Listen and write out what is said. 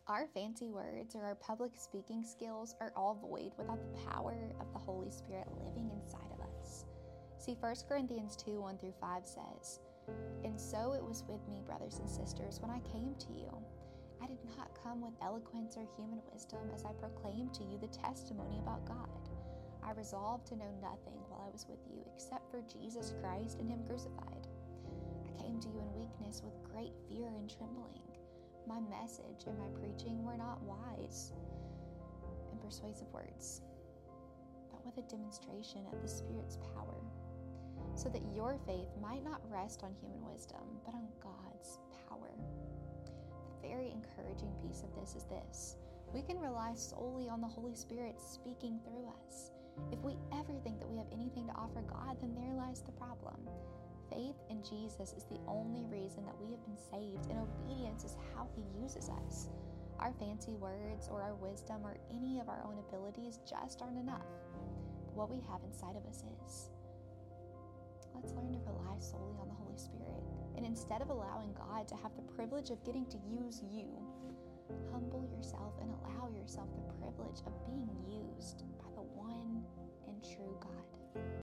Our fancy words or our public speaking skills are all void without the power of the Holy Spirit living inside of us. See, 1 Corinthians 2:1-5 says, "And so it was with me, brothers and sisters, when I came to you. I did not come with eloquence or human wisdom as I proclaimed to you the testimony about God. I resolved to know nothing while I was with you except for Jesus Christ and Him crucified. I came to you in weakness with great fear and trembling. My message and my preaching were not wise and persuasive words, but with a demonstration of the Spirit's power, so that your faith might not rest on human wisdom, but on God's power." The very encouraging piece of this is this: we can rely solely on the Holy Spirit speaking through us. If we ever think that we have anything to offer God, then there lies the problem. Faith in Jesus is the only reason that we have been saved, and obedience is how He uses us. Our fancy words or our wisdom or any of our own abilities just aren't enough. But what we have inside of us is. Let's learn to rely solely on the Holy Spirit. And instead of allowing God to have the privilege of getting to use you, humble yourself and allow yourself the privilege of being used by the one and true God.